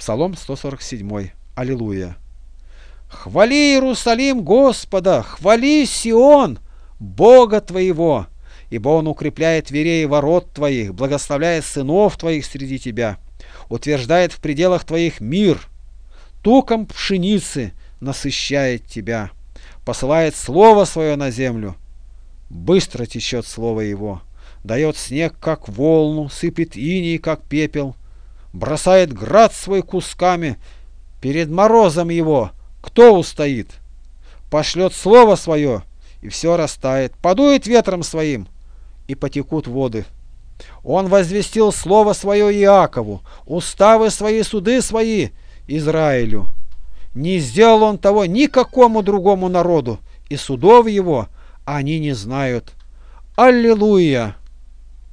Псалом 147. Аллилуйя. Хвали Иерусалим Господа, хвали Сион, Бога твоего, ибо Он укрепляет дверей ворот твоих, благословляет сынов твоих среди тебя, утверждает в пределах твоих мир, туком пшеницы насыщает тебя, посылает слово свое на землю, быстро течет слово его, дает снег, как волну, сыпет иней, как пепел, бросает град свой кусками, перед морозом его кто устоит? Пошлет слово свое, и все растает, подует ветром своим, и потекут воды. Он возвестил слово свое Иакову, уставы свои, суды свои Израилю. Не сделал он того никакому другому народу, и судов его они не знают. Аллилуйя!